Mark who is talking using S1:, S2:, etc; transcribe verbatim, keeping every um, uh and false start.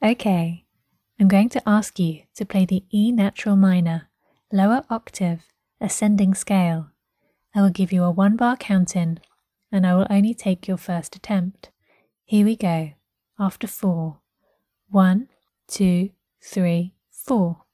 S1: Okay, I'm going to ask you to play the E natural minor, lower octave, ascending scale. I will give you a one bar count-in, and I will only take your first attempt. Here we go, after four. One, two, three, four.